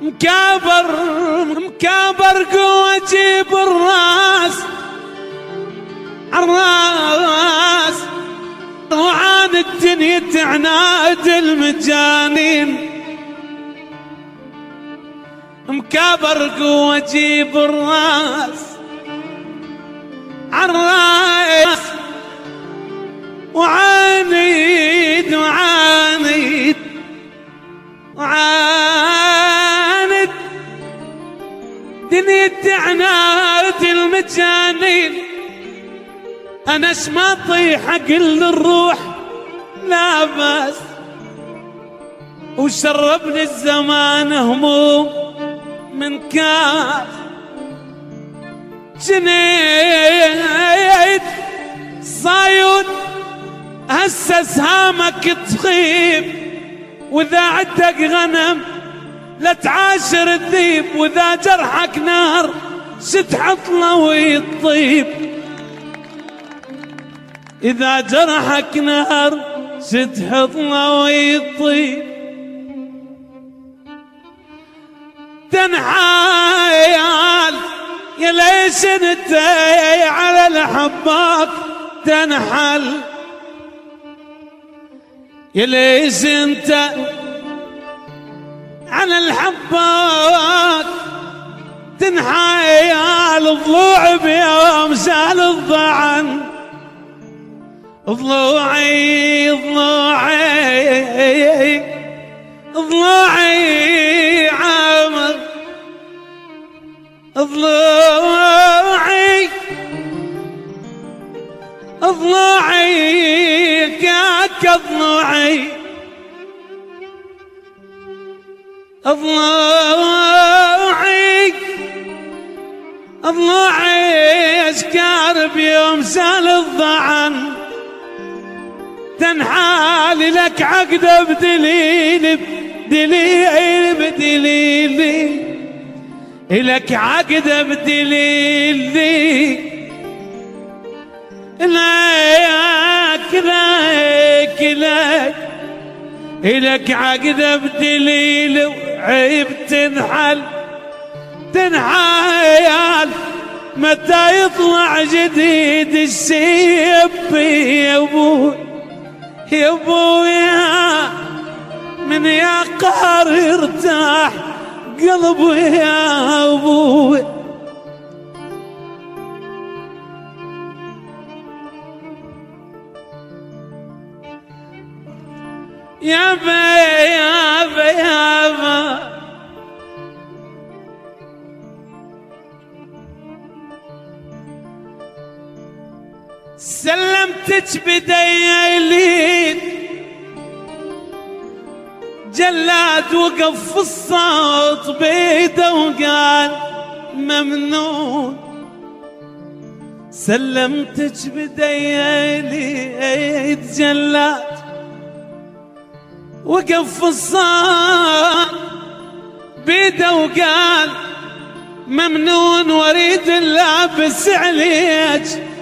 مكابر مكابر قوة جيب الراس عالراس، وعان الدنيا تعناد المجانين. مكابر قوة جيب الراس عالراس، وعاند وعاند وعاند دنيا عناد المجانين. انا اسمع طيح اقل الروح لا بس، وشربني الزمان هموم من كاس. جنيت صايد هسه سهامك تخيب، واذا عندك غنم لا تعاشر الذيب، واذا جرحك نار ستحط له ويطيب. اذا جرحك نار ستحط له ويطيب. تنحال يا ليش انت على الحباك تنحل، يا ليش انت على الحباك تنحيال. ضلوع بيوم شال الضعن، ضلوعي ضلوعي ضلوعي عامر، ضلوعي ضلوعي كاك ضلوعي ضلوعي ضلوعي اشكار بيوم سال الضعن. تنحال لك عقده بدليل بدليل بدليل، لك عقده بدليل لك لك لك لك عقده بدليل. وعيب تنحل تنحال متى يطلع جديد الشيب يا ابوي يا ابويا، من يا قهر يرتاح قلبي يا ابوي. يا با يا با يا با سلمتك بديالين جلاد وقف في الصوت بيده وقال ممنون. سلمتك بديالين جلاد وقف في الصوت بيده وقال ممنون، واريد اللابس عليك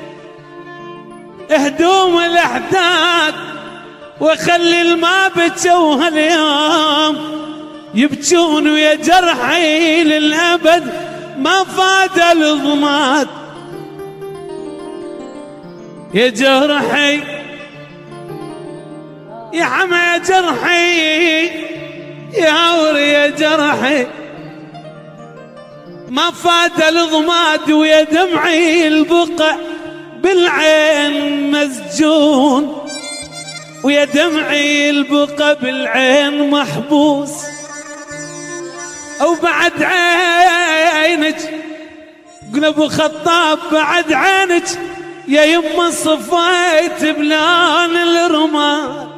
هدوم الاحداث، وخلي الما بكوا هاليوم يبكون ويا جرحي للابد ما فاد الضماد. يا جرحي يا حما يا جرحي يا عوري يا جرحي ما فاد الضماد، ويا دمعي البقع بالعين مسجون، ويا دمعي البقى بالعين محبوس. او بعد عينك قل ابو خطاب بعد عينك يا يما صفيت بلون الرماد.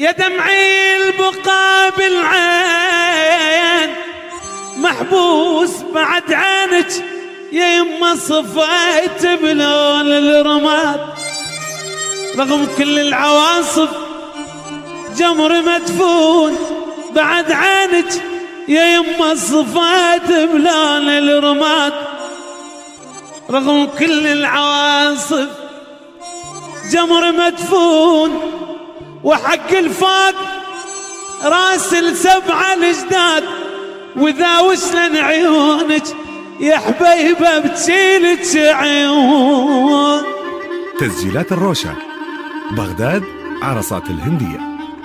يا دمعي البقى بالعين محبوس بعد عينك يا يما صفيت بلون الرماد رغم كل العواصف جمر مدفون بعد عينك يا يما صفيت بلون الرماد رغم كل العواصف جمر مدفون وحق الفاق راس السبعة الجداد وذا وشلن عيونك يا حبيبة بتشيلك عيون. تسجيلات الروشة بغداد عرصات الهندية.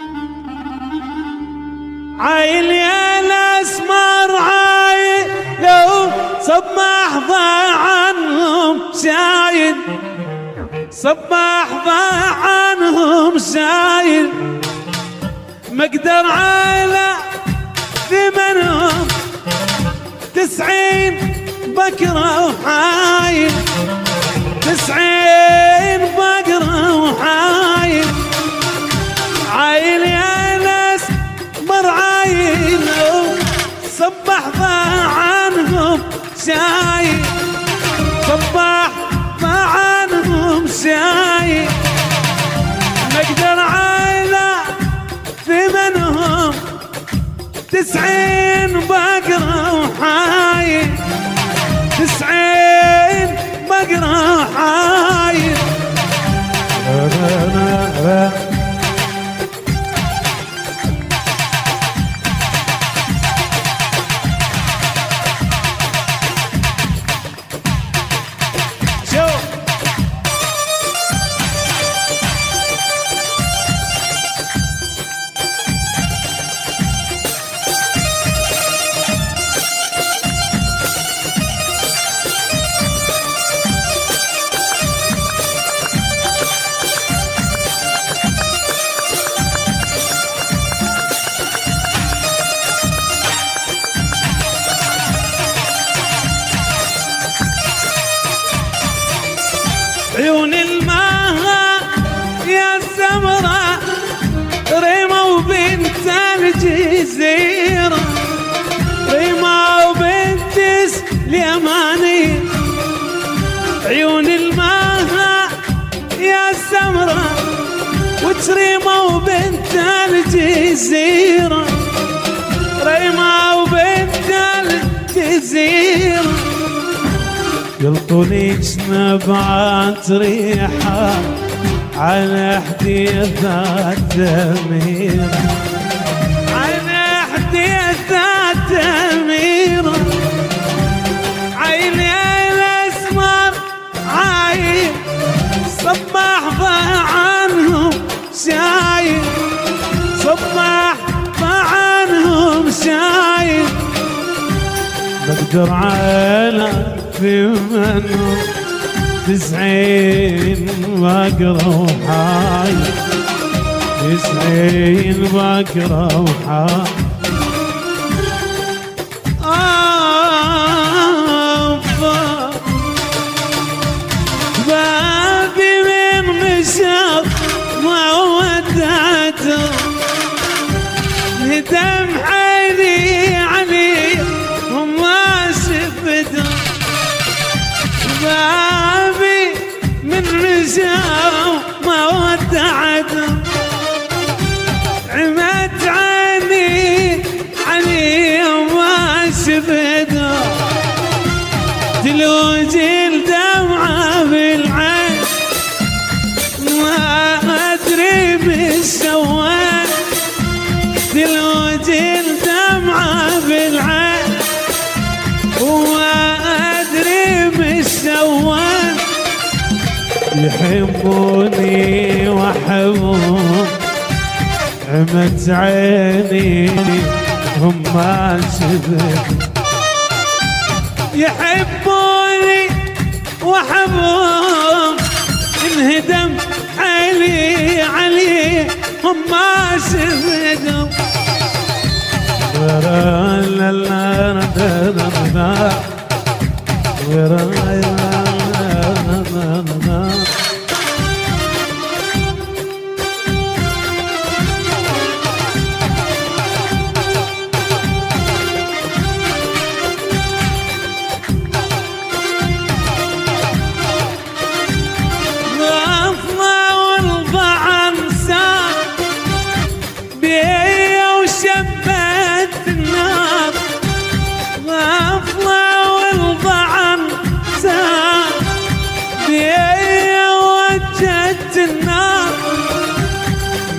عايل يا الاسمر عايل لو صباح ضاع عنهم شايل صباح ضاع عنهم شايل مقدر عايلة ثمنهم 90 بكرة وحايل 90 بكرة وحايل عايل يا ناس مر عايل صبح ضاع عنهم شايل صبح ضاع عنهم شايل مقدر عايلة ثمنهم 90 بقرة وحايل 90 بقرة وحايل. عيون الماها يا السمراء ريمة وبنت الجزيرة ريمة وبنت اليماني عيون الماها يا السمراء وتريمة وبنت الجزيرة ريمة وبنت الجزيرة يلطوني نبعات ريحة على حديثات أميرة على حديثات أميرة عيني الأسمر عايل صباح ضاع عنهم شايل صباح ضاع عنهم شايل بقدر على في منهم 90 بقرة وحايل 90 بقرة وحايل بابي من مشاط ما ودعته ندم عيني عليه وما شفته بابي من مشاط ما ودعته عمت عيني عليه وما شفته تلوج الدمعة بالعين ما أدري بالسوان تلوج الدمعة بالعين وما أدري بالسوان يحبوني وأحبهم عمت عيني هم ما شفت يحبوني وأحبهم انهدم علي علي هم ما شفتهم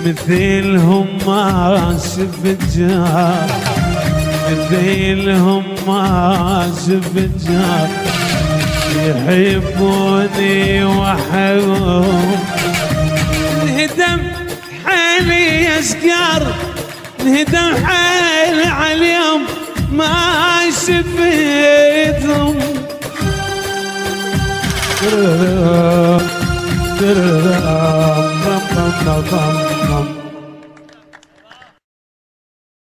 مثيلهم ما شفت جار، مثيلهم ما شفت جار، يحبوني وحبهم. انهدم حالي يا سكار، انهدم حالي عليهم ما شفتهم.